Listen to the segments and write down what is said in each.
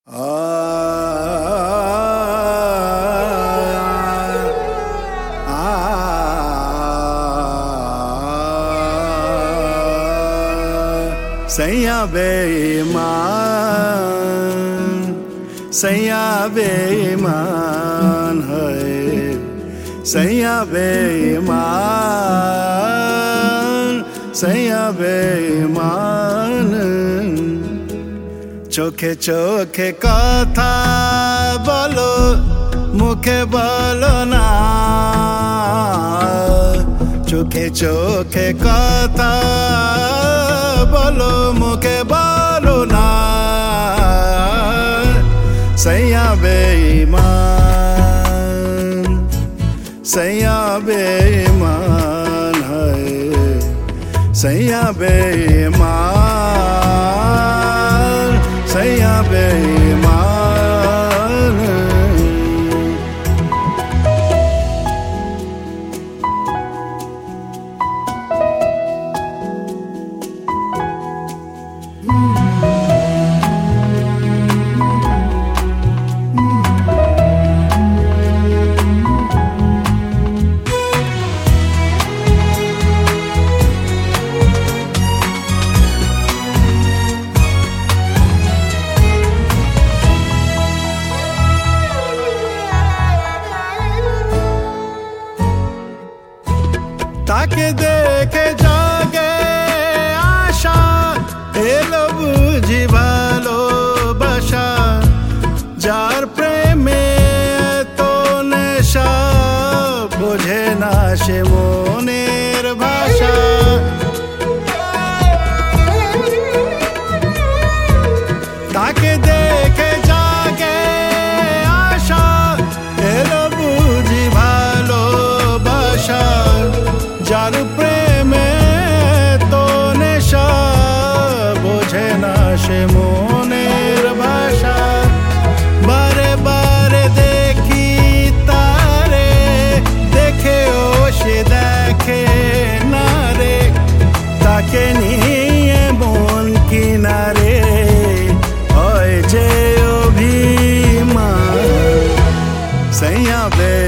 सैया बेईमान है, सैया बेईमान। चोखे चोखे कथा बोलो मुखे बोलो ना, चोखे चोखे कथा बोलो मुखे बोलो ना। सैया बेईमान, सैया बेईमान है, सैया बेईमान, सैया बेईमान। ताके देखे जागे आशा एलो बुझी भालोबाशा, जार प्रेमे तो नेशा बोझे ना से मनेर भाषा। ताके देखे जागे आशा एलो बुझी भालोबाशा, जार प्रेमे तो नेशा बोझे ना से मनेर भाषा। बारे बारे देखी तारे देखे ओ से देखे ना रे, ताके निये मन किनारे होय जे अभिमान। सैया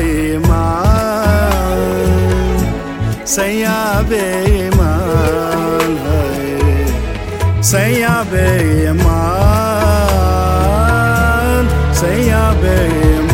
बेईमान, सैया बेईमान है, सैया बेईमान, सैया बेईमान।